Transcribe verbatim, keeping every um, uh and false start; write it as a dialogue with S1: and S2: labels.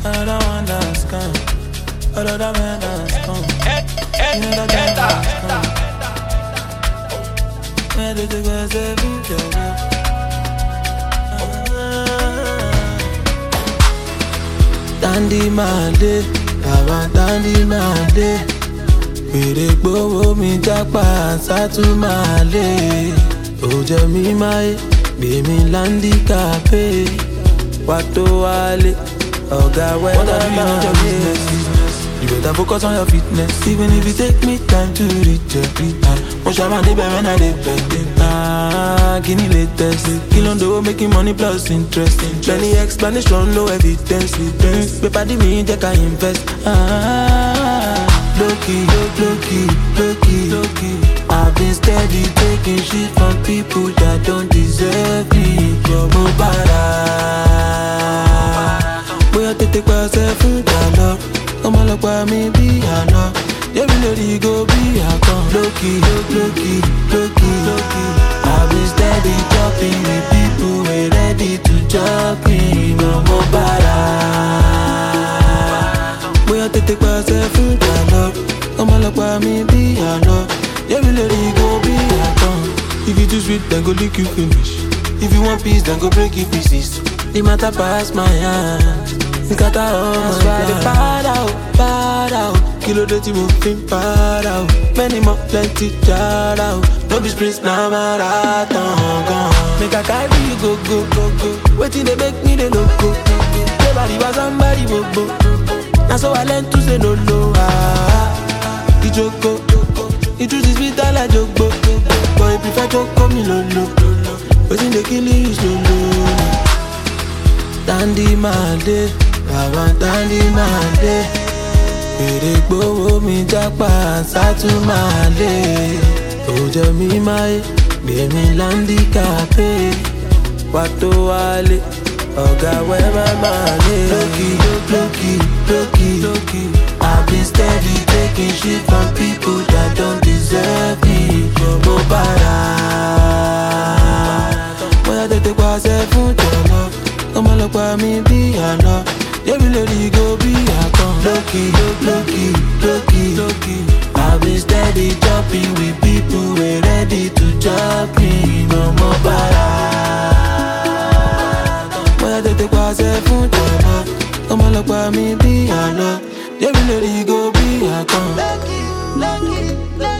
S1: Another one that's come. Another man that's come. You know that that's come. Where did you go, say, Dandy Mande, Baba Dandy Mande. Wèrè gbówó mi jápa sátúmàlè. Ó jẹ mí máyé, gbé mi láńdí kàfé. Wá tó wálé, ọ̀gá wẹ́dà máa lé. You better focus on your fitness, even if it take me time to reach it. Mo ṣàmà débẹ̀ when I dey beg. Ah, kí ni latest? Kí ló ń dowó making money plus interest? Plenty explanation, no evidence. Pépà dí mi jẹ́ ká invest. Ah, low-key, low-key, low-key, low-key. I've been steady taking shit from people that don't deserve me. Mo bára, bóyá tètè pàṣẹ fún ìjàlọ. Ọmọ ọlọ́pàá mi bí àná. Yẹ́mi lórí go bí àkàn. Low-key, low-key, low-key, low-key. I've been steady talking with people who ain't ready to chop me. Mo bára, bóyá tètè pàṣẹ fún ìjàlọ. Ọmọ ọlọ́pàá mi bí àná. Yẹ́mi lórí go bí àkàn. If you too sweet, then go lick you finish. If you want peace, then go break it pieces. The matter pass my hand. Nkata oh my God, the para oh, para oh. Kilo de ti mo fin para oh. Many more plenty jara oh. No be sprints na marathon gone. Make I carry you go go go go. Waiting they make me the loco. Nobody was somebody bobo. Now so I learn to say no no ah. The joko, the truth is bitter like jogbo. But if prefer joko me lolo. Waiting they kill you slowly. Dandy Mande, Baba Dandy Mande. Wèrè gbówó mi jápa sátúmàlè. Ó jẹ mí máyé, gbé mi láńdí kàfé. Wá tó wálé, ọ̀gá wẹ́bà máa lé. Low-key, low-key, low-key, low-key. I've been steady taking shit from people that don't deserve me. Mo bára, bóyá tètè pàṣẹ fún jọ̀lọ́. Ọmọ ọlọ́pàá mi bí àná. Yẹ́mi lórí go bí àkàn. Low-key, low-key, low-key, low-key. I've been steady jumping with people who ain't ready to chop me. Mo bára, bóyá tètè pàṣẹ fún jọ̀lọ́. Ọmọ ọlọ́pàá mi bí àná. Yẹ́mi lórí go bí àkàn. Low-key, low-key, low-key.